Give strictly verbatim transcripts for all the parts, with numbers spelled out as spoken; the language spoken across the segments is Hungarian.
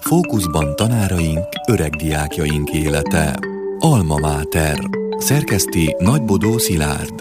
Fókuszban tanáraink, öregdiákjaink élete. Alma Mater. Szerkeszti Nagybodó Szilárd.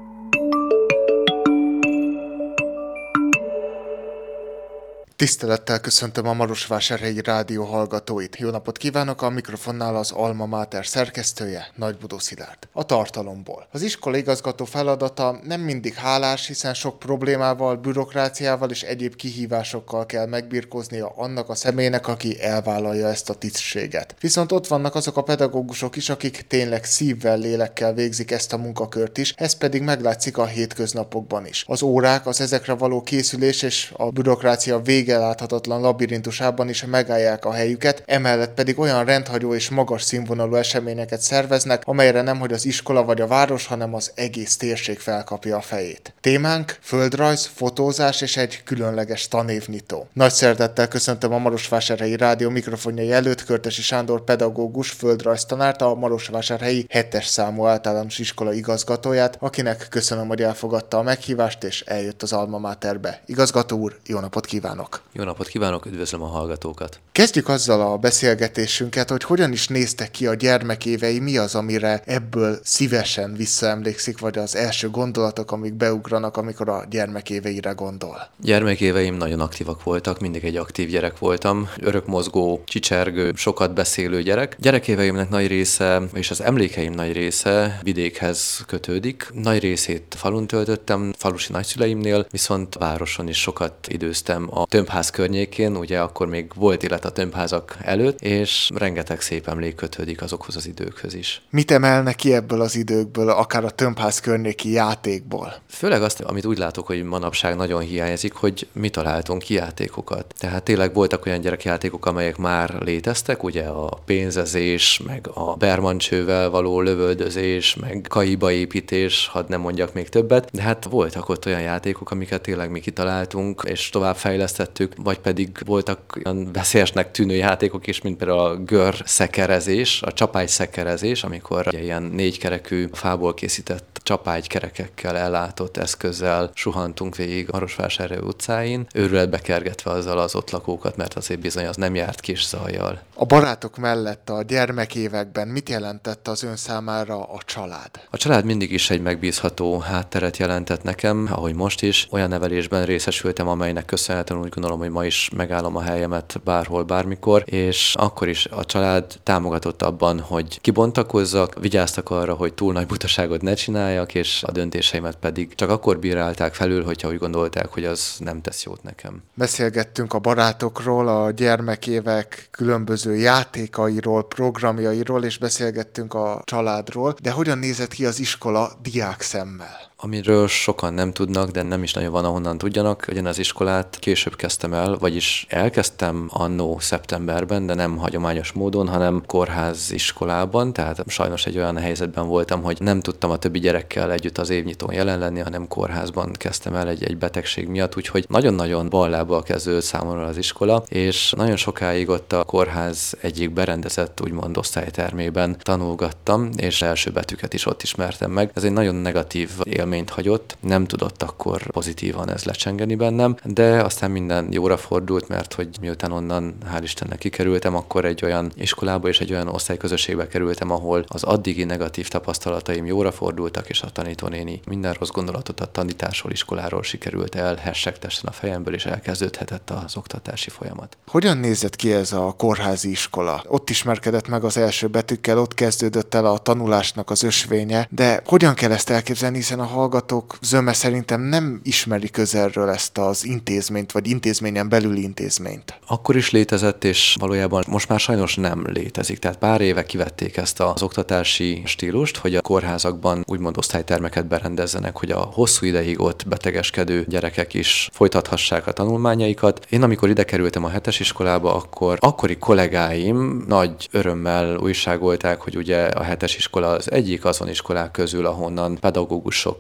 Tisztelettel köszöntöm a Marosvásárhelyi Rádió hallgatóit. Jó napot kívánok, a mikrofonnál az Alma Mater szerkesztője, Nagybodó Szilárd. A tartalomból. Az iskola igazgató feladata nem mindig hálás, hiszen sok problémával, bürokráciával és egyéb kihívásokkal kell megbirkóznia annak a személynek, aki elvállalja ezt a tisztséget. Viszont ott vannak azok a pedagógusok is, akik tényleg szívvel, lélekkel végzik ezt a munkakört is, ez pedig meglátszik a hétköznapokban is. Az órák, az ezekre való készülés és a bürokrácia vége láthatatlan labirintusában is megállják a helyüket, emellett pedig olyan rendhagyó és magas színvonalú eseményeket szerveznek, amelyre nemhogy az iskola vagy a város, hanem az egész térség felkapja a fejét. Témánk földrajz, fotózás és egy különleges tanévnyitó. Nagy szeretettel köszöntöm a Marosvásárhelyi Rádió mikrofonjai előtt Körtesi Sándor pedagógus földrajztanárt, a Marosvásárhelyi hetes számú általános iskola igazgatóját, akinek köszönöm, hogy elfogadta a meghívást és eljött az Alma Materbe. Igazgató úr, jó napot kívánok! Jó napot kívánok, üdvözlöm a hallgatókat! Kezdjük azzal a beszélgetésünket, hogy hogyan is néztek ki a gyermekévei, mi az, amire ebből szívesen visszaemlékszik, vagy az első gondolatok, amik beugranak, amikor a gyermekéveire gondol. Gyermekéveim nagyon aktívak voltak, mindig egy aktív gyerek voltam, örökmozgó, csicsergő, sokat beszélő gyerek. Gyerekéveimnek nagy része, és az emlékeim nagy része vidékhez kötődik. Nagy részét falun töltöttem, falusi nagyszüleimnél, viszont városon is sokat időztem a tömbház környékén, ugye akkor még volt élet a tömbházak előtt, és rengeteg szép emlék kötődik azokhoz az időkhöz is. Mit emelne ki ebből az időkből, akár a tömbház környéki játékból? Főleg azt, amit úgy látok, hogy manapság nagyon hiányzik, hogy mi találtunk ki játékokat. Tehát tényleg voltak olyan gyerekjátékok, amelyek már léteztek, ugye a pénzezés, meg a bermancsővel való lövöldözés, meg kaiba építés, hadd nem mondjak még többet, de hát voltak ott olyan játékok, amiket tényleg mi kitaláltunk, és továbbfejlesztettük, vagy pedig voltak olyan veszélyesnek tűnő játékok is, mint például a gör szekerezés, a csapágy szekerezés, amikor ugye ilyen négykerekű fából készített csapágykerekekkel ellátott eszközzel suhantunk végig Marosvásárhely utcáin, őrületbe kergetve azzal az ott lakókat, mert azért bizony az nem járt kis zajjal. A barátok mellett a gyermekévekben mit jelentett az ön számára a család? A család mindig is egy megbízható hátteret jelentett nekem, ahogy most is. Olyan nevelésben részesültem, amelynek köszönhetően úgy gondolom, hogy ma is megállom a helyemet bárhol, bármikor, és akkor is a család támogatott abban, hogy kibontakozzak, vigyáztak arra, hogy túl nagy butaságot ne csináljak, és a döntéseimet pedig csak akkor bírálták felül, hogyha úgy gondolták, hogy az nem tesz jót nekem. Beszélgettünk a barátokról, a gyermekévek különböző játékairól, programjairól, és beszélgettünk a családról, de hogyan nézett ki az iskola diákszemmel? Amiről sokan nem tudnak, de nem is nagyon van, ahonnan tudjanak, hogy én az iskolát később kezdtem el, vagyis elkezdtem annó szeptemberben, de nem hagyományos módon, hanem kórház iskolában, tehát sajnos egy olyan helyzetben voltam, hogy nem tudtam a többi gyerekkel együtt az évnyitón jelen lenni, hanem kórházban kezdtem el egy, egy betegség miatt, úgyhogy nagyon-nagyon ballábbal kezdődött számomra az iskola, és nagyon sokáig ott a kórház egyik berendezett, úgymond osztálytermében tanulgattam, és első betűket is ott ismertem meg. Ez egy nagyon negatív élményt hagyott, nem tudott akkor pozitívan ez lecsengeni bennem, de aztán minden jóra fordult, mert hogy miután onnan hál' Istennek kikerültem, akkor egy olyan iskolába és egy olyan osztályközösségbe kerültem, ahol az addigi negatív tapasztalataim jóra fordultak, és a tanítónéni minden rossz gondolatot a tanításról, iskoláról sikerült elhessegtessen a fejemből, és elkezdődhetett az oktatási folyamat. Hogyan nézett ki ez a kórházi iskola? Ott ismerkedett meg az első betűkkel, ott kezdődött el a tanulásnak az ösvénye, de hogyan kell ezt elképzelni, hiszen a hallgatók zöme szerintem nem ismeri közelről ezt az intézményt, vagy intézményen belüli intézményt. Akkor is létezett, és valójában most már sajnos nem létezik. Tehát pár éve kivették ezt az oktatási stílust, hogy a kórházakban úgymond osztálytermeket berendezzenek, hogy a hosszú ideig ott betegeskedő gyerekek is folytathassák a tanulmányaikat. Én amikor ide kerültem a hetes iskolába, akkor akkori kollégáim nagy örömmel újságolták, hogy ugye a hetes iskola az egyik azon iskolák közül, ahonnan pedagógusok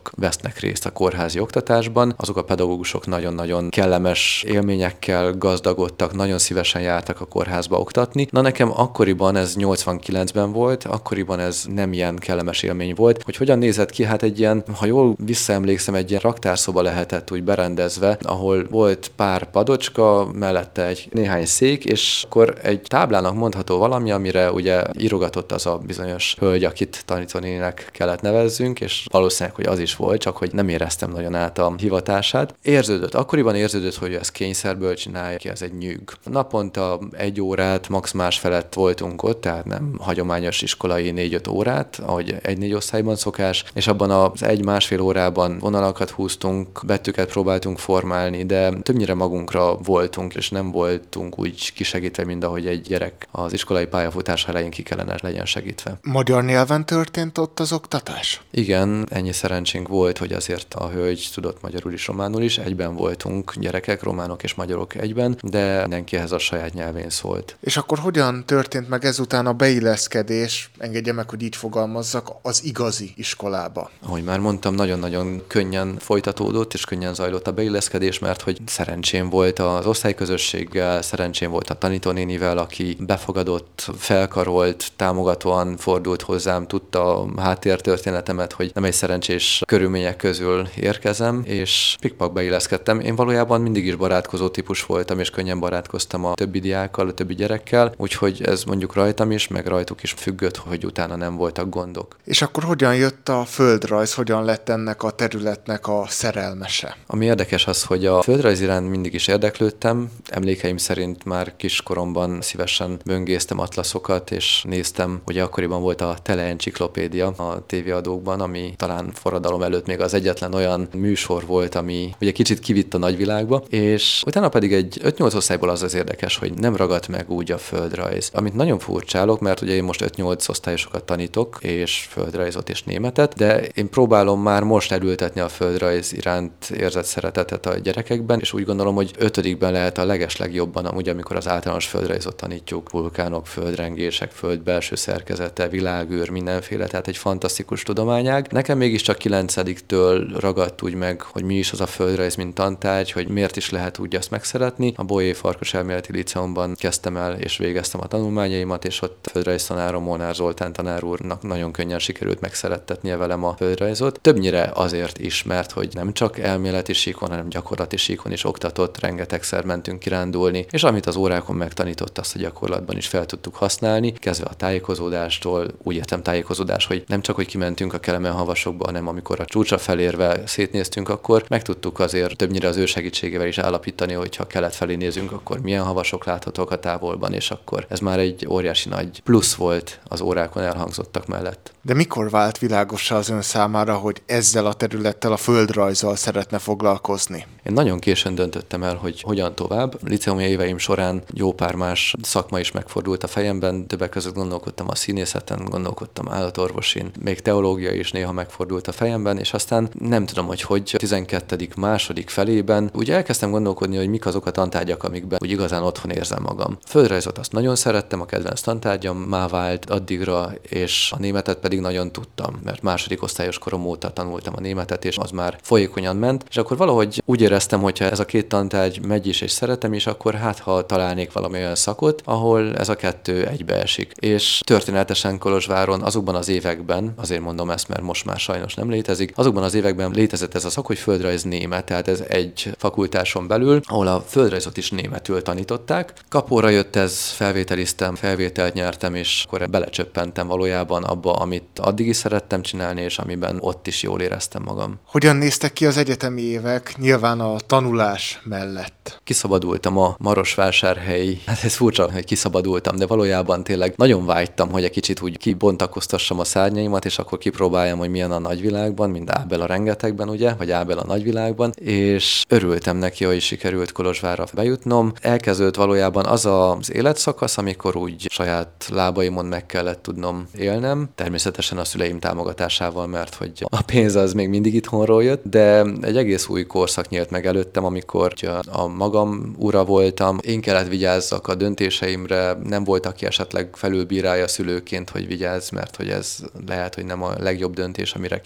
pedagógusok vesznek részt a kórházi oktatásban. Azok a pedagógusok nagyon-nagyon kellemes élményekkel gazdagodtak, nagyon szívesen jártak a kórházba oktatni. Na nekem akkoriban, ez nyolcvankilencben volt, akkoriban ez nem ilyen kellemes élmény volt. Hogy hogyan nézett ki? Hát egy ilyen, ha jól visszaemlékszem, egy ilyen raktárszoba lehetett úgy berendezve, ahol volt pár padocska, mellette egy néhány szék, és akkor egy táblának mondható valami, amire ugye írogatott az a bizonyos hölgy, akit tanítónéninek kellett nevezzünk, és valószínűleg, hogy az is volt, csak hogy nem éreztem nagyon át a hivatását. Érződött, akkoriban érződött, hogy ez kényszerből csinálja ki, ez egy nyűg. Naponta egy órát, max más felett voltunk ott, tehát nem hagyományos iskolai négy-öt órát, ahogy egy-négy osztályban szokás, és abban az egy-másfél órában vonalakat húztunk, betűket próbáltunk formálni, de többnyire magunkra voltunk, és nem voltunk úgy kisegítve, mint ahogy egy gyerek az iskolai pályafutás elején ki kellene legyen segítve. Magyar nyelven történt ott az oktatás? Igen, ennyi szerencsénk volt, hogy azért a hölgy tudott magyarul is, románul is, egyben voltunk gyerekek, románok és magyarok egyben, de mindenkihez a saját nyelvén szólt. És akkor hogyan történt meg ezután a beilleszkedés, engedje meg, hogy így fogalmazzak, az igazi iskolába? Ahogy már mondtam, nagyon-nagyon könnyen folytatódott, és könnyen zajlott a beilleszkedés, mert hogy szerencsém volt az osztályközösséggel, szerencsém volt a tanítónénivel, aki befogadott, felkarolt, támogatóan fordult hozzám, tudta a háttértörténetemet, hogy nem egy szerencsés körülmények közül érkezem, és pikpak beilleszkedtem. Én valójában mindig is barátkozó típus voltam, és könnyen barátkoztam a többi diákkal, a többi gyerekkel, úgyhogy ez mondjuk rajtam is, meg rajtuk is függött, hogy utána nem voltak gondok. És akkor hogyan jött a földrajz, hogyan lett ennek a területnek a szerelmese? Ami érdekes az, hogy a földrajz iránt mindig is érdeklődtem, emlékeim szerint már kiskoromban szívesen böngésztem atlaszokat, és néztem, ugye akkoriban volt a teleenciklopédia a tévéadókban, ami talán forradalom előtt még az egyetlen olyan műsor volt, ami ugye kicsit kivitt a nagyvilágba, és utána pedig egy öt-nyolc osztályból az az érdekes, hogy nem ragadt meg úgy a földrajz. Amit nagyon furcsálok, mert ugye én most öt-nyolc osztályosokat tanítok, és földrajzot és németet, de én próbálom már most elültetni a földrajz iránt érzett szeretetet a gyerekekben, és úgy gondolom, hogy ötödikben lehet a legeslegjobban, amúgy, amikor az általános földrajzot tanítjuk, vulkánok, földrengések, föld belső szerkezete, világűr, mindenféle, tehát egy fantasztikus tudományág. Nekem mégiscsak kilencediktől ragadt úgy meg, hogy mi is az a földrajz, mint tantárgy, hogy miért is lehet úgy azt megszeretni. A Bolyai Farkas Elméleti Líceumban kezdtem el és végeztem a tanulmányaimat, és ott földrajztanárom Molnár Zoltán tanár úrnak nagyon könnyen sikerült megszerettetnie velem a földrajzot. Többnyire azért is, mert hogy nem csak elméleti síkon, hanem gyakorlati síkon is oktatott, rengetegszer mentünk kirándulni, és amit az órákon megtanított, azt a gyakorlatban is fel tudtuk használni, kezdve a tájékozódástól, úgy értem tájékozódás, hogy nem csak, hogy kimentünk a Kelemen havasokba, hanem amikor a csúcsra felérve szétnéztünk, akkor meg tudtuk azért többnyire az ő segítségével is állapítani, hogy ha kelet felé nézünk, akkor milyen havasok láthatók a távolban, és akkor ez már egy óriási nagy plusz volt az órákon elhangzottak mellett. De mikor vált világossá az ön számára, hogy ezzel a területtel, a földrajzzal szeretne foglalkozni? Én nagyon későn döntöttem el, hogy hogyan tovább. Liceumi éveim során jó pár más szakma is megfordult a fejemben, többek között gondolkodtam a színészeten, gondolkodtam állatorvosin, még teológia is néha megfordult a fejemben, és aztán nem tudom, hogy hogy tizenkettedik második felében úgy elkezdtem gondolkodni, hogy mik azok a tantárgyak, amikben úgy igazán otthon érzem magam. A földrajzot azt nagyon szerettem, a kedvenc tantárgyammá vált addigra, és a németet pedig nagyon tudtam, mert második osztályos korom óta tanultam a németet, és az már folyékonyan ment, és akkor valahogy úgy éreztem, hogyha ez a két tantárgy megy is és szeretem is, akkor hát ha találnék valami olyan szakot, ahol ez a kettő egybeesik. És történetesen Kolozsváron azokban az években, azért mondom ezt, mert most már sajnos nem létezik, azokban az években létezett ez a szak, hogy földrajz német, tehát ez egy fakultáson belül, ahol a földrajzot is németül tanították. Kapóra jött ez, felvételiztem, felvételt nyertem, és akkor belecsöppentem valójában abba, amit addig is szerettem csinálni, és amiben ott is jól éreztem magam. Hogyan néztek ki az egyetemi évek, nyilván a tanulás mellett? Kiszabadultam a Marosvásárhelyi, hát ez furcsa, hogy kiszabadultam, de valójában tényleg nagyon vágytam, hogy egy kicsit úgy kibontakoztassam a szárnyaimat, és akkor kipróbáljam, hogy milyen a nagyvilágban, mint Ábel a rengetegben, ugye, vagy Ábel a nagyvilágban, és örültem neki, hogy sikerült Kolozsvárra bejutnom. Elkezdődött valójában az az életszakasz, amikor úgy saját lábaimon meg kellett tudnom élnem, természetesen a szüleim támogatásával, mert hogy a pénz az még mindig itthonról jött, de egy egész új korszak nyílt meg előttem, amikor a magam ura voltam, én kellett vigyázzak a döntéseimre, nem volt, aki esetleg felülbírálja szülőként, hogy vigyázz, mert hogy ez lehet, hogy nem a legjobb döntés, amire készülsz.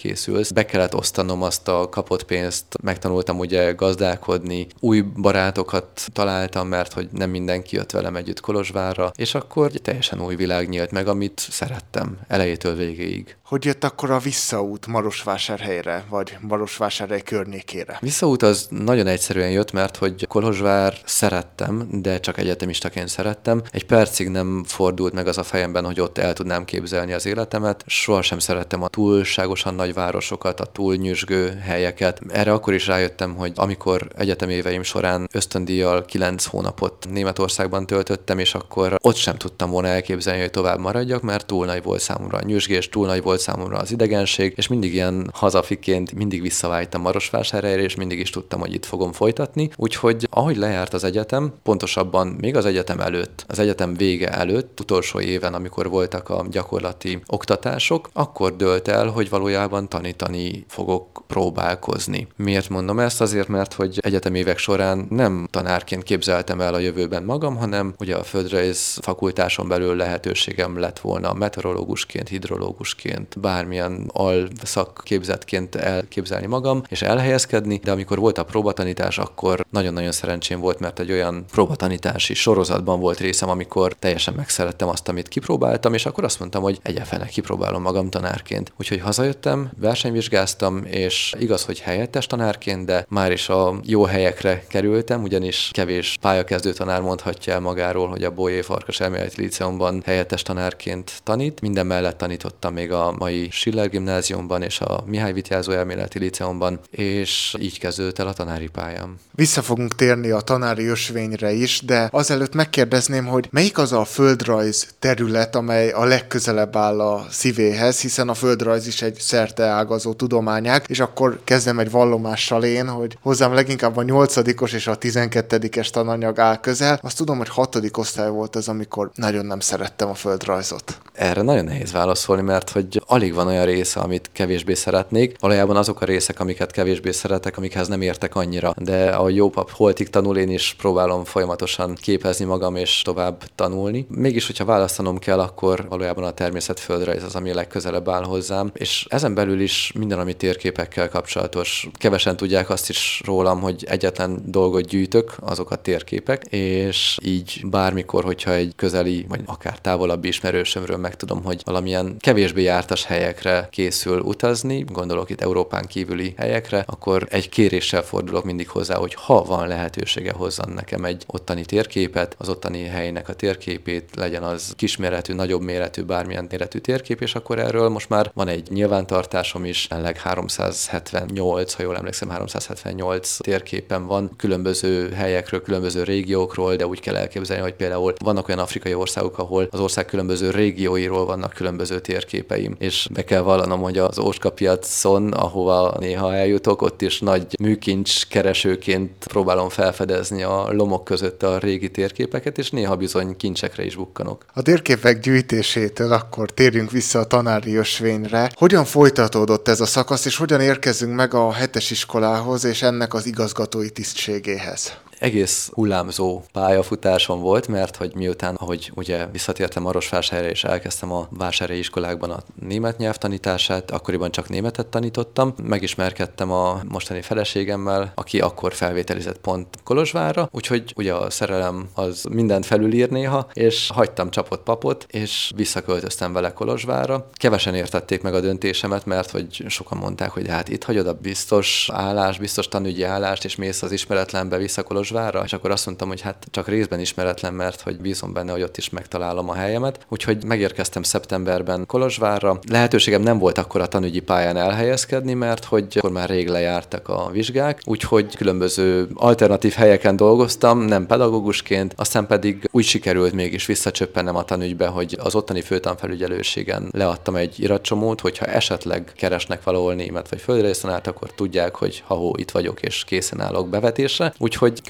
földrajz, be kellett osztanom azt a kapott pénzt, megtanultam ugye gazdálkodni, új barátokat találtam, mert hogy nem mindenki jött velem együtt Kolozsvárra, és akkor egy teljesen új világ nyílt meg, amit szerettem elejétől végéig. Hogy jött akkor a visszaút Marosvásárhelyre, vagy Marosvásárhely környékére? Visszaút az nagyon egyszerűen jött, mert hogy Kolozsvár szerettem, de csak egyetemistaként szerettem. Egy percig nem fordult meg az a fejemben, hogy ott el tudnám képzelni az életemet. Sohasem szerettem a túlságosan nagy városokat, a túl nyüzsgő helyeket. Erre akkor is rájöttem, hogy amikor egyetemi éveim során ösztöndíjjal kilenc hónapot Németországban töltöttem, és akkor ott sem tudtam volna elképzelni, hogy tovább maradjak, mert túl nagy volt számomra a nyüzsgés, túl nagy volt számomra az idegenség, és mindig ilyen hazafiként mindig visszavágytam Marosvásárhelyre, és mindig is tudtam, hogy itt fogom folytatni. Úgyhogy ahogy lejárt az egyetem, pontosabban még az egyetem előtt, az egyetem vége előtt, utolsó éven, amikor voltak a gyakorlati oktatások, akkor dőlt el, hogy valójában tanítani fogok próbálkozni. Miért mondom ezt? Azért, mert hogy egyetemi évek során nem tanárként képzeltem el a jövőben magam, hanem ugye a földrajz fakultáson belül lehetőségem lett volna meteorológusként, hidrológusként, bármilyen alszakképzettként elképzelni magam, és elhelyezkedni, de amikor volt a próbatanítás, akkor nagyon-nagyon szerencsém volt, mert egy olyan próbatanítási sorozatban volt részem, amikor teljesen megszerettem azt, amit kipróbáltam, és akkor azt mondtam, hogy egyáltalán kipróbálom magam tanárként. Úgyhogy hazajöttem, versenyvizsgáztam, és igaz, hogy helyettes tanárként, de már is a jó helyekre kerültem, ugyanis kevés pályakezdő tanár mondhatja el magáról, hogy a Bolyai Farkas Elméleti Líceumban helyettes tanárként tanít. Minden mellett tanítottam még a mai Schiller Gimnáziumban és a Mihály Vityázó Elméleti Líceumban, és így kezdődött el a tanári pályám. Vissza fogunk térni a tanári ösvényre is, de azelőtt megkérdezném, hogy melyik az a földrajz terület, amely a legközelebb áll a szívéhez, hiszen a földrajz is egy szerteágazó tudományág, és akkor kezdem egy vallomással én, hogy hozzám leginkább a nyolcadikos és a tizenkettedikes tananyag áll közel. Azt tudom, hogy hatodik osztály volt az, amikor nagyon nem szerettem a földrajzot. Erre nagyon nehéz válaszolni, mert hogy alig van olyan része, amit kevésbé szeretnék. Valójában azok a részek, amiket kevésbé szeretek, amikhez nem értek annyira. De a jó pap holtig tanul, én is próbálom folyamatosan képezni magam és tovább tanulni. Mégis, hogyha választanom kell, akkor valójában a természetföldrajz az, ami a legközelebb áll hozzám. És ezen belül is minden, ami térképekkel kapcsolatos. Kevesen tudják azt is rólam, hogy egyetlen dolgot gyűjtök, azok a térképek, és így bármikor, hogyha egy közeli, vagy akár távolabbi ismerősömről megtudom, hogy valamilyen kevésbé jártas helyekre készül utazni, gondolok itt Európán kívüli helyekre, akkor egy kéréssel fordulok mindig hozzá, hogy ha van lehetősége, hozzon nekem egy ottani térképet, az ottani helynek a térképét, legyen az kisméretű, nagyobb méretű, bármilyen méretű térkép, és akkor erről most már van egy nyilvántartásom is, jelenleg háromszázhetvennyolc, ha jól emlékszem, háromszázhetvennyolc térképen van, különböző helyekről, különböző régiókról, de úgy kell elképzelni, hogy például vannak olyan afrikai országok, ahol az ország különböző régióiról vannak különböző térképeim, és be kell vallanom, hogy az Ócska piacon, ahova néha eljutok, ott is nagy műkincs keresőként próbálom felfedezni a lomok között a régi térképeket, és néha bizony kincsekre is bukkanok. A térképek gyűjtésétől akkor térjünk vissza a tanári ösvényre. Hogyan folytatódott ez a szakasz, és hogyan érkezünk meg a hetes iskolához és ennek az igazgatói tisztségéhez? Egész hullámzó pályafutásom volt, mert hogy miután, ahogy ugye visszatértem Marosvásárhelyre és elkezdtem a vásárhelyi iskolákban a német nyelv tanítását, akkoriban csak németet tanítottam, megismerkedtem a mostani feleségemmel, aki akkor felvételizett pont Kolozsvárra, úgyhogy ugye a szerelem az mindent felülír néha, és hagytam csapott papot, és visszaköltöztem vele Kolozsvárra. Kevesen értették meg a döntésemet, mert hogy sokan mondták, hogy hát itt hagyod a biztos állás, biztos tanügyi állást, és mész az ismeretlenbe vissza Kolozsvárra, és akkor azt mondtam, hogy hát csak részben ismeretlen, mert hogy bízom benne, hogy ott is megtalálom a helyemet. Úgyhogy megérkeztem szeptemberben Kolozsvárra. Lehetőségem nem volt akkor a tanügyi pályán elhelyezkedni, mert hogy akkor már rég lejártak a vizsgák, úgyhogy különböző alternatív helyeken dolgoztam, nem pedagógusként, aztán pedig úgy sikerült mégis visszacsöppennem a tanügybe, hogy az ottani főtanfelügyelőségen leadtam egy iratcsomót, hogyha esetleg keresnek valahol német vagy földrajztanát, akkor tudják, hogy ha-hó, itt vagyok és készen állok bevetésre. Úgyhogy körülbelül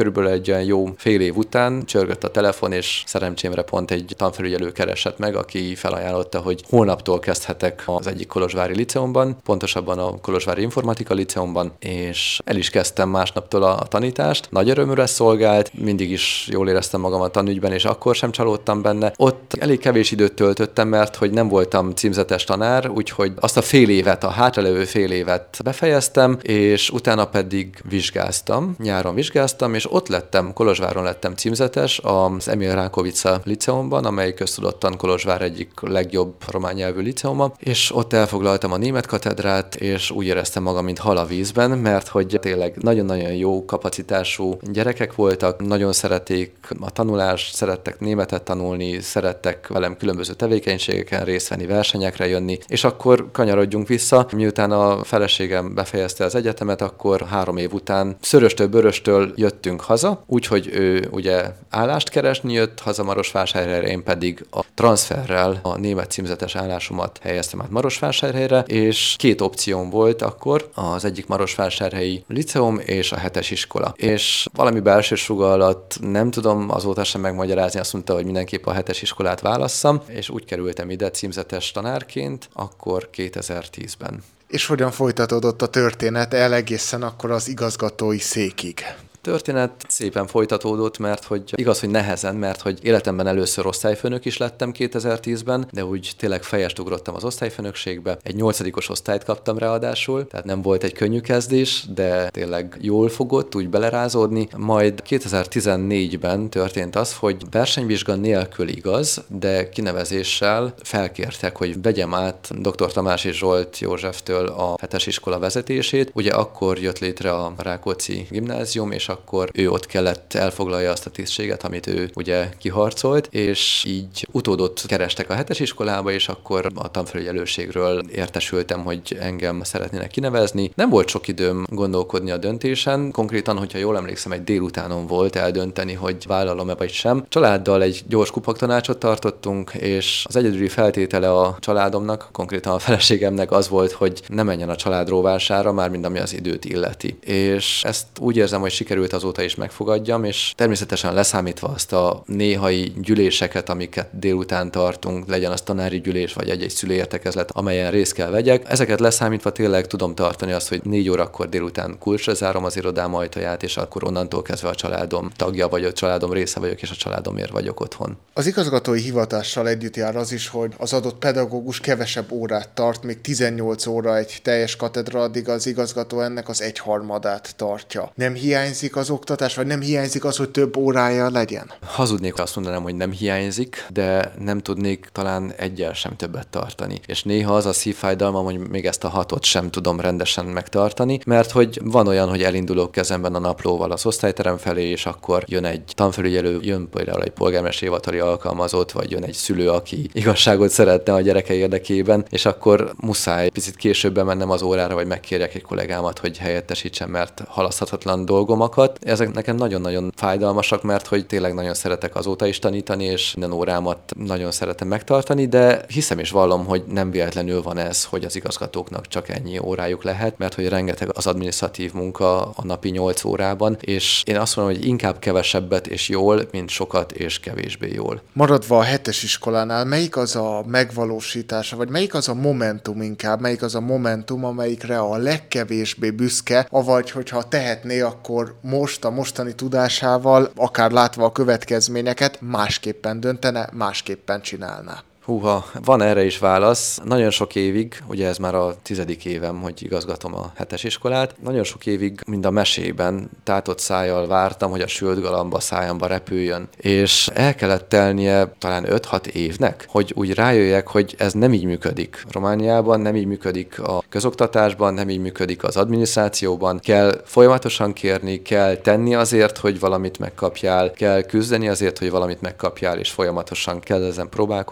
körülbelül egy olyan jó fél év után csörgött a telefon, és szerencsémre pont egy tanfelügyelő keresett meg, aki felajánlotta, hogy holnaptól kezdhetek az egyik kolozsvári liceumban, pontosabban a Kolozsvári Informatika Liceumban, és el is kezdtem másnaptól a tanítást. Nagy örömömre szolgált, mindig is jól éreztem magam a tanügyben, és akkor sem csalódtam benne. Ott elég kevés időt töltöttem, mert hogy nem voltam címzetes tanár, úgyhogy azt a fél évet, a hátralevő fél évet befejeztem, és utána pedig vizsgáztam. Nyáron vizsgáztam, és ott lettem, Kolozsváron lettem címzetes az Emil Rákóvica Liceumban, amely köztudottan Kolozsvár egyik legjobb román nyelvű liceuma, és ott elfoglaltam a német katedrát, és úgy éreztem magam, mint hal a vízben, mert hogy tényleg nagyon-nagyon jó kapacitású gyerekek voltak, nagyon szerették a tanulást, szerettek németet tanulni, szerettek velem különböző tevékenységeken részt venni, versenyekre jönni, és akkor kanyarodjunk vissza. Miután a feleségem befejezte az egyetemet, akkor három év után Szöröstől, Böröstől jöttünk haza, úgyhogy ő ugye állást keresni jött haza Marosvásárhelyre, én pedig a transferrel a német címzetes állásomat helyeztem át Marosvásárhelyre, és két opcióm volt akkor, az egyik Marosvásárhelyi liceum és a hetes iskola. És valami belső suga alatt nem tudom azóta sem megmagyarázni, azt mondta, hogy mindenképp a hetes iskolát válasszam, és úgy kerültem ide címzetes tanárként, akkor kétezer-tízben. És hogyan folytatódott a történet el egészen akkor az igazgatói székig? Történet szépen folytatódott, mert hogy igaz, hogy nehezen, mert hogy életemben először osztályfőnök is lettem kétezer-tízben, de úgy tényleg fejest ugrottam az osztályfőnökségbe. Egy nyolcadikos osztályt kaptam ráadásul, tehát nem volt egy könnyű kezdés, de tényleg jól fogott úgy belerázódni. Majd kétezer-tizennégyben történt az, hogy versenyvizsga nélkül igaz, de kinevezéssel felkértek, hogy vegyem át dr. Tamás és Zsolt Józseftől a hetes iskola vezetését. Ugye akkor jött létre a Rákóczi gimnázium, és akkor ő ott kellett elfoglalja azt a tisztséget, amit ő ugye kiharcolt, és így utódot kerestek a hetes iskolába, és akkor a tanfelügyelőségről értesültem, hogy engem szeretnének kinevezni. Nem volt sok időm gondolkodni a döntésen, konkrétan, hogyha jól emlékszem, egy délutánon volt eldönteni, hogy vállalom-e vagy sem. Családdal egy gyors kupaktanácsot tartottunk, és az egyedüli feltétele a családomnak, konkrétan a feleségemnek az volt, hogy ne menjen a család rovására, mármint ami az időt illeti. És ezt úgy érzem, hogy sikerült azóta is megfogadjam, és természetesen leszámítva azt a néhai gyűléseket, amiket délután tartunk, legyen az tanári gyűlés, vagy egy-egy szülőértekezlet, amelyen részt kell vegyek. Ezeket leszámítva tényleg tudom tartani azt, hogy négy órakor délután kulcsra zárom az irodám ajtaját, és akkor onnantól kezdve a családom tagja vagyok, családom része vagyok, és a családomért vagyok otthon. Az igazgatói hivatással együtt jár az is, hogy az adott pedagógus kevesebb órát tart, még tizennyolc óra egy teljes katedra, addig az igazgató ennek az egyharmadát tartja. Nem hiányzik az oktatás, vagy nem hiányzik az, hogy több órája legyen? Hazudnék, azt mondanám, hogy nem hiányzik, de nem tudnék talán egyel sem többet tartani. És néha az a szívfájdalmam, hogy még ezt a hatot sem tudom rendesen megtartani, mert hogy van olyan, hogy elindulok kezemben a naplóval az osztályterem felé, és akkor jön egy tanfelügyelő, jön például egy polgármester hivatali alkalmazott, vagy jön egy szülő, aki igazságot szeretne a gyereke érdekében, és akkor muszáj picit később bemennem az órára, vagy megkérjek egy kollégámat, hogy helyettesítsem, mert halaszthatatlan dolgomakat. Ezek nekem nagyon-nagyon fájdalmasak, mert hogy tényleg nagyon szeretek azóta is tanítani, és minden órámat nagyon szeretem megtartani, de hiszem és vallom, hogy nem véletlenül van ez, hogy az igazgatóknak csak ennyi órájuk lehet, mert hogy rengeteg az adminisztratív munka a napi nyolc órában, és én azt mondom, hogy inkább kevesebbet és jól, mint sokat és kevésbé jól. Maradva a hetes iskolánál, melyik az a megvalósítása, vagy melyik az a momentum inkább, melyik az a momentum, amelyikre a legkevésbé büszke, avagy hogyha tehetné, akkor most a mostani tudásával, akár látva a következményeket, másképpen döntene, másképpen csinálná? Húha, van erre is válasz. Nagyon sok évig, ugye ez már a tizedik évem, hogy igazgatom a hetes iskolát, nagyon sok évig, mind a mesében, tátott szájjal vártam, hogy a sült galamba szájamba repüljön. És el kellett telnie talán öt-hat évnek, hogy úgy rájöjjek, hogy ez nem így működik. Romániában nem így működik a közoktatásban, nem így működik az adminisztrációban. Kell folyamatosan kérni, kell tenni azért, hogy valamit megkapjál, kell küzdeni azért, hogy valamit megkapjál, és folyamatosan kell ezen próbálkozni, mert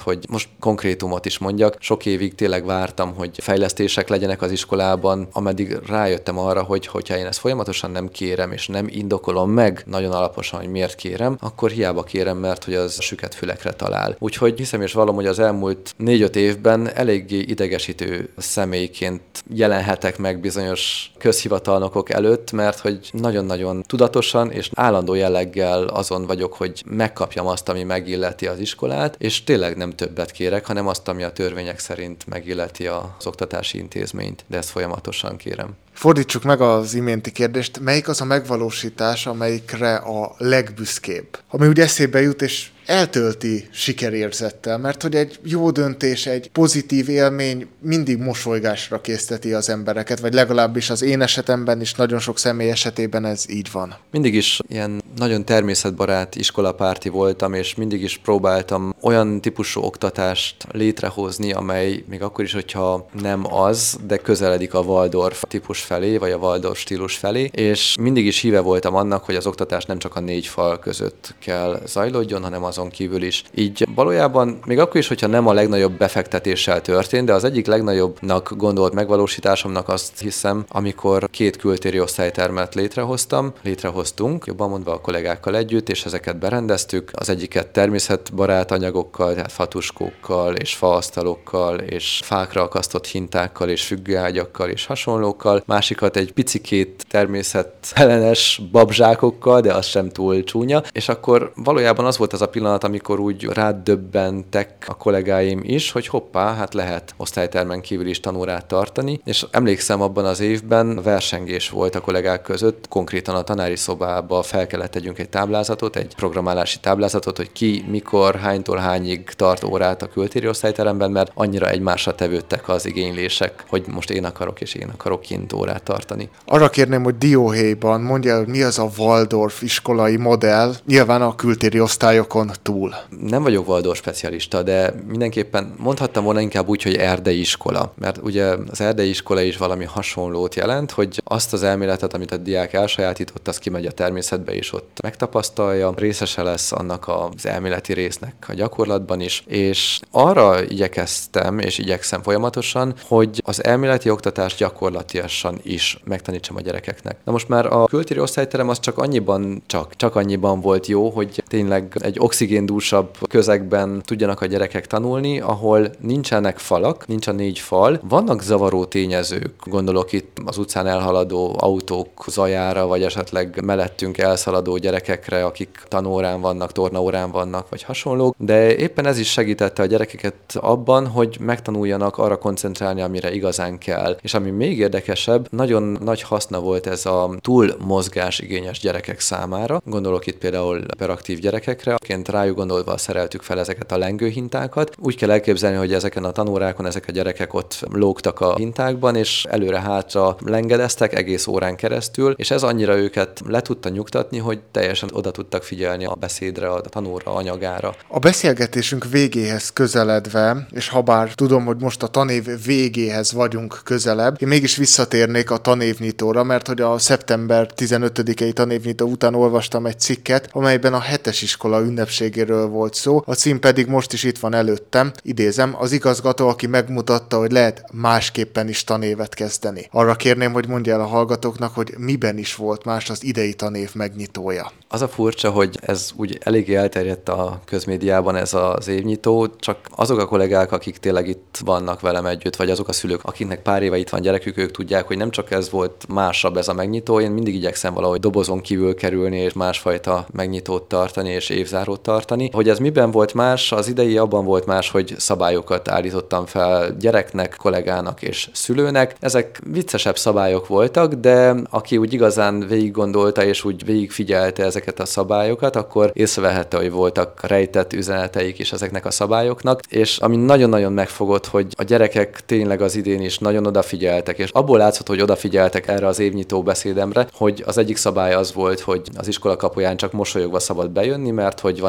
hogy most konkrétumot is mondjak, sok évig tényleg vártam, hogy fejlesztések legyenek az iskolában, ameddig rájöttem arra, hogy hogyha én ezt folyamatosan nem kérem, és nem indokolom meg nagyon alaposan, hogy miért kérem, akkor hiába kérem, mert hogy az süket fülekre talál. Úgyhogy hiszem és vallom, hogy az elmúlt négy-öt évben eléggé idegesítő személyként jelenhetek meg bizonyos közhivatalnokok előtt, mert hogy nagyon-nagyon tudatosan és állandó jelleggel azon vagyok, hogy megkapjam azt, ami megilleti az iskolát, és tényleg nem többet kérek, hanem azt, ami a törvények szerint megilleti az oktatási intézményt, de ezt folyamatosan kérem. Fordítsuk meg az iménti kérdést, melyik az a megvalósítás, amelyikre a legbüszkébb? Ami úgy eszébe jut, és eltölti sikerérzettel, mert hogy egy jó döntés, egy pozitív élmény mindig mosolygásra készteti az embereket, vagy legalábbis az én esetemben is, nagyon sok személy esetében ez így van. Mindig is ilyen nagyon természetbarát iskolapárti voltam, és mindig is próbáltam olyan típusú oktatást létrehozni, amely még akkor is, hogyha nem az, de közeledik a Waldorf típus felé, vagy a Waldorf stílus felé, és mindig is híve voltam annak, hogy az oktatás nem csak a négy fal között kell zajlódjon, hanem azon kívül is. Így valójában még akkor is, hogyha nem a legnagyobb befektetéssel történt, de az egyik legnagyobbnak gondolt megvalósításomnak azt hiszem, amikor két kültéri osztálytermet létrehoztam, létrehoztunk, jobban mondva a kollégákkal együtt, és ezeket berendeztük. Az egyiket természetbarát anyagokkal, tehát fatuskókkal és faasztalokkal, és fákra akasztott hintákkal, és függőágyakkal, és hasonlókkal. Másikat egy picikét természetellenes babzsákokkal, de az sem túl csúnya. És akkor valójában az volt az a pillanat, amikor úgy rádöbbentek a kollégáim is, hogy hoppá, hát lehet osztálytermen kívül is tanórát tartani, és emlékszem, abban az évben versengés volt a kollégák között, konkrétan a tanári szobába fel kellett tegyünk egy táblázatot, egy programálási táblázatot, hogy ki, mikor, hánytól hányig tart órát a kültéri osztályteremben, mert annyira egymásra tevődtek az igénylések, hogy most én akarok és én akarok kint órát tartani. Arra kérném, hogy dióhéjban mondja el, hogy mi az a Waldorf iskolai modell, nyilván a kültéri osztályokon túl. Nem vagyok Waldorf specialista, de mindenképpen mondhattam volna inkább úgy, hogy erdei iskola, mert ugye az erdei iskola is valami hasonlót jelent, hogy azt az elméletet, amit a diák elsajátított, az kimegy a természetbe és ott megtapasztalja, részese lesz annak az elméleti résznek a gyakorlatban is, és arra igyekeztem és igyekszem folyamatosan, hogy az elméleti oktatást gyakorlatiasan is megtanítsam a gyerekeknek. Na most már a kültéri osztályterem az csak annyiban, csak, csak annyiban volt jó, hogy tényleg egy oxigéndúsabb közegben tudjanak a gyerekek tanulni, ahol nincsenek falak, nincs a négy fal, vannak zavaró tényezők, gondolok itt az utcán elhaladó autók zajára, vagy esetleg mellettünk elszaladó gyerekekre, akik tanórán vannak, tornaórán vannak, vagy hasonlók, de éppen ez is segítette a gyerekeket abban, hogy megtanuljanak arra koncentrálni, amire igazán kell. És ami még érdekesebb, nagyon nagy haszna volt ez a túl mozgásigényes gyerekek számára. Gondolok itt például hiperaktív gyerekekre, aként rájuk gondolva szereltük fel ezeket a lengőhintákat. Úgy kell elképzelni, hogy ezeken a tanórákon ezek a gyerekek ott lógtak a hintákban, és előre-hátra lengedeztek egész órán keresztül, és ez annyira őket le tudta nyugtatni, hogy teljesen oda tudtak figyelni a beszédre, a tanóra anyagára. A beszélgetésünk végéhez közeledve, és habár tudom, hogy most a tanév végéhez vagyunk közelebb, én mégis visszatérnék a tanévnyitóra, mert hogy a szeptember tizenötödikei tanévnyitó után olvastam egy cikket, amelyben a hetes iskola ünnepségéről volt szó, a cím pedig most is itt van előttem. Idézem, az igazgató, aki megmutatta, hogy lehet másképpen is tanévet kezdeni. Arra kérném, hogy mondja el a hallgatóknak, hogy miben is volt más az idei tanév megnyitója. Az a furcsa, hogy ez úgy eléggé elterjedt a közmédiában ez az évnyitó, csak azok a kollégák, akik tényleg itt vannak velem együtt, vagy azok a szülők, akiknek pár éve itt van gyerekük, ők tudják, hogy nem csak ez volt másabb ez a megnyitó, én mindig igyekszem valahogy dobozon kívül kerülni, és másfajta megnyitót tartani, és évzárót tartani. Hogy ez miben volt más, az idei abban volt más, hogy szabályokat állítottam fel gyereknek, kollégának és szülőnek. Ezek viccesebb szabályok voltak, de aki úgy igazán végig gondolta, és úgy végigfigyelte ezeket a szabályokat, akkor észrevehette, hogy voltak rejtett üzeneteik is ezeknek a szabályoknak, és ami nagyon-nagyon megfogott, hogy a gyerekek tényleg az idén is nagyon odafigyeltek, és abból látszott, hogy odafigyeltek erre az évnyitó beszédemre, hogy az egyik szabály az volt, hogy az iskola kapuján csak mosolyogva szabad bejönni, mert hogy van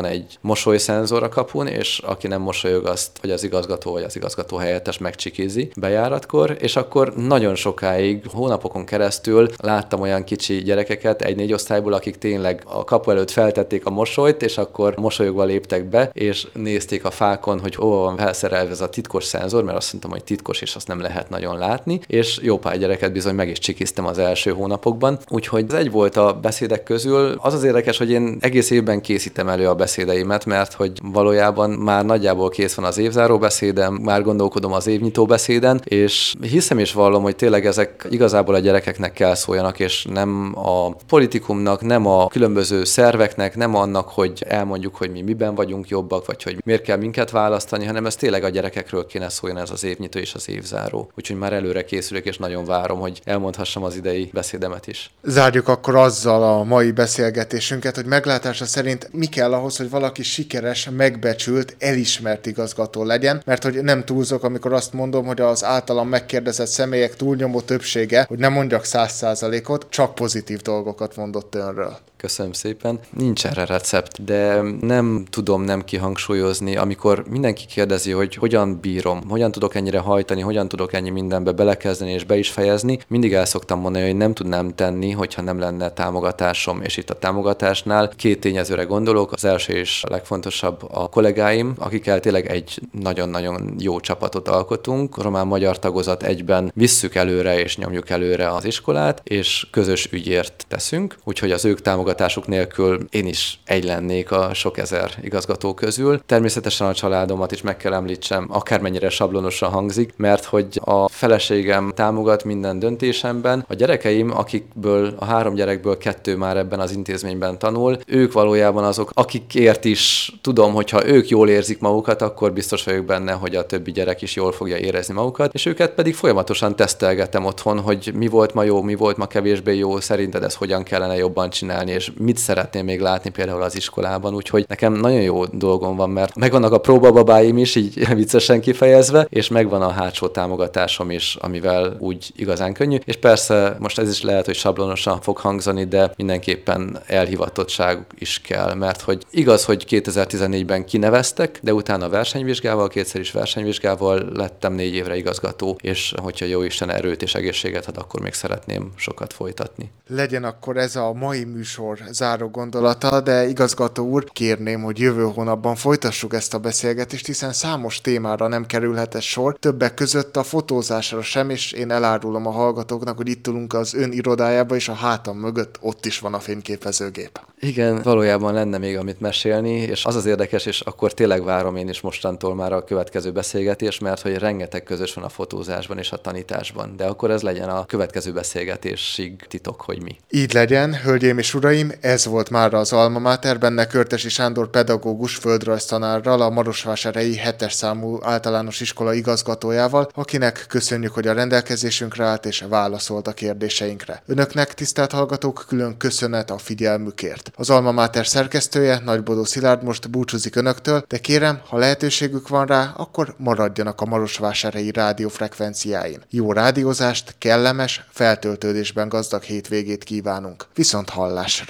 egy mosolyszenzor a kapun, és aki nem mosolyog, azt vagy az igazgató, vagy az igazgató helyettes megcsikizi bejáratkor, és akkor nagyon sokáig, hónapokon keresztül láttam olyan kicsi gyerekeket egy-négy osztályból, akik tényleg a kapu előtt feltették a mosolyt, és akkor mosolyogva léptek be, és nézték a fákon, hogy hova van felszerelve ez a titkos szenzor, mert azt mondtam, hogy titkos, és azt nem lehet nagyon látni, és jó pár gyereket bizony meg is csikiztem az első hónapokban. Úgyhogy ez egy volt a beszédek közül. Az az érdekes, hogy én egész évben készítem elő a beszédeimet, mert hogy valójában már nagyjából kész van az évzáró beszédem, már gondolkodom az évnyitó beszéden, és hiszem és vallom, hogy tényleg ezek igazából a gyerekeknek kell szóljanak, és nem a politikumnak, nem a különböző szerveknek, nem annak, hogy elmondjuk, hogy mi miben vagyunk jobbak, vagy hogy miért kell minket választani, hanem ez tényleg a gyerekekről kéne szóljon ez az évnyitó és az évzáró. Úgyhogy már előre készülök, és nagyon várom, hogy elmondhassam az idei beszédemet is. Zárjuk akkor azzal a mai beszélgetésünket, hogy meglátása szerint mi kell ahhoz, hogy valaki sikeres, megbecsült, elismert igazgató legyen, mert hogy nem túlzok, amikor azt mondom, hogy az általam megkérdezett személyek túlnyomó többsége, hogy nem mondjak száz százalékot, csak pozitív dolgokat mondott önről. Köszönöm szépen. Nincs erre recept, de nem tudom nem kihangsúlyozni, amikor mindenki kérdezi, hogy hogyan bírom, hogyan tudok ennyire hajtani, hogyan tudok ennyi mindenbe belekezdeni és be is fejezni. Mindig el szoktam mondani, hogy nem tudnám tenni, hogyha nem lenne támogatásom, és itt a támogatásnál két tényezőre gondolok. Az első és a legfontosabb a kollégáim, akikkel tényleg egy nagyon-nagyon jó csapatot alkotunk. Román-magyar tagozat egyben visszük előre és nyomjuk előre az iskolát, és közös ügyért teszünk, úgyhogy az ők támogatásuk nélkül én is egy lennék a sok ezer igazgató közül. Természetesen a családomat is meg kell említsem, akármennyire sablonosan hangzik, mert hogy a feleségem támogat minden döntésemben. A gyerekeim, akikből a három gyerekből kettő már ebben az intézményben tanul, ők valójában azok, akikért is tudom, hogyha ők jól érzik magukat, akkor biztos vagyok benne, hogy a többi gyerek is jól fogja érezni magukat, és őket pedig folyamatosan tesztelgetem otthon, hogy mi volt ma jó, mi volt ma kevésbé jó, szerinted ezt hogyan kellene jobban csinálni, és mit szeretném még látni például az iskolában, úgyhogy nekem nagyon jó dolgom van, mert megvannak a próbababáim is, így viccesen kifejezve, és megvan a hátsó támogatásom is, amivel úgy igazán könnyű, és persze most ez is lehet, hogy sablonosan fog hangzani, de mindenképpen elhivatottság is kell, mert hogy igaz, hogy kétezer-tizennégyben kineveztek, de utána versenyvizsgával, kétszer is versenyvizsgával lettem négy évre igazgató, és hogyha jó Isten erőt és egészséget ad, akkor még szeretném sokat folytatni. Legyen akkor ez a mai műsor záró gondolata, de igazgató úr, kérném, hogy jövő hónapban folytassuk ezt a beszélgetést, hiszen számos témára nem kerülhet ez sor, többek között a fotózásra sem, és én elárulom a hallgatóknak, hogy itt ülünk az ön irodájába, és a hátam mögött ott is van a fényképezőgép. Igen, valójában lenne még amit mesélni, és az az érdekes, és akkor tényleg várom én is mostantól már a következő beszélgetés, mert hogy rengeteg közös van a fotózásban és a tanításban, de akkor ez legyen a következő beszélgetésig titok, hogy mi. Így legyen, hölgyeim és uraim, ez volt már az Alma Mater, benne Körtesi Sándor pedagógus földrajztanárral, a marosvásárhelyi hetes számú általános iskola igazgatójával, akinek köszönjük, hogy a rendelkezésünkre állt és válaszolt a kérdéseinkre. Önöknek, tisztelt hallgatók, külön köszönet a figyelmükért. Az Alma Mater szerkesztője, Nagybodó Szilárd most búcsúzik önöktől, de kérem, ha lehetőségük van rá, akkor maradjanak a marosvásárhelyi rádió frekvenciáin. Jó rádiózást, kellemes, feltöltődésben gazdag hétvégét kívánunk. Viszont hallásra!